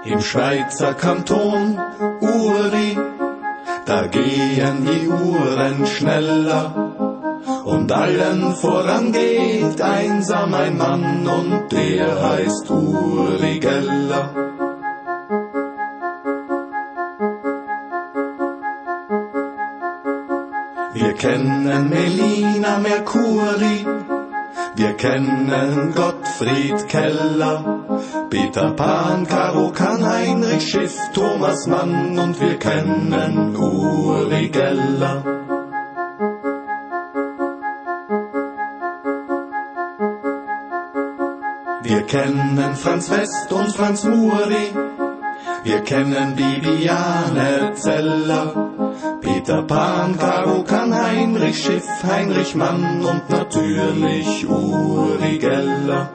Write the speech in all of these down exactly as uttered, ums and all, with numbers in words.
Im Schweizer Kanton Uri, da gehen die Uhren schneller. Und allen voran geht einsam ein Mann und der heißt Uri Geller. Wir kennen Melina Mercuri, wir kennen Gottfried Keller, Peter Pan, Karo Kahn, Heinrich Schiff, Thomas Mann und wir kennen Uri Geller. Wir kennen Franz West und Franz Muri, wir kennen Bibiane Zeller, Peter Pan, Karo Kahn, Heinrich Schiff, Heinrich Mann und natürlich Uri Geller.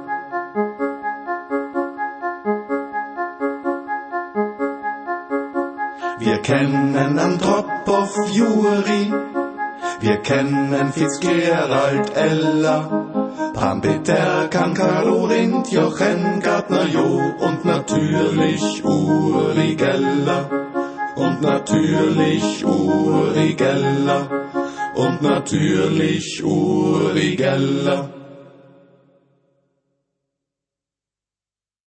Wir kennen Andropov Juri, wir kennen Fitzgerald Eller, Pan, Peter, Kahn, Karo, Rindt, Jochen, Gartner, Jo und natürlich Uri Geller. Und natürlich Uri Geller. Und natürlich Uri Geller.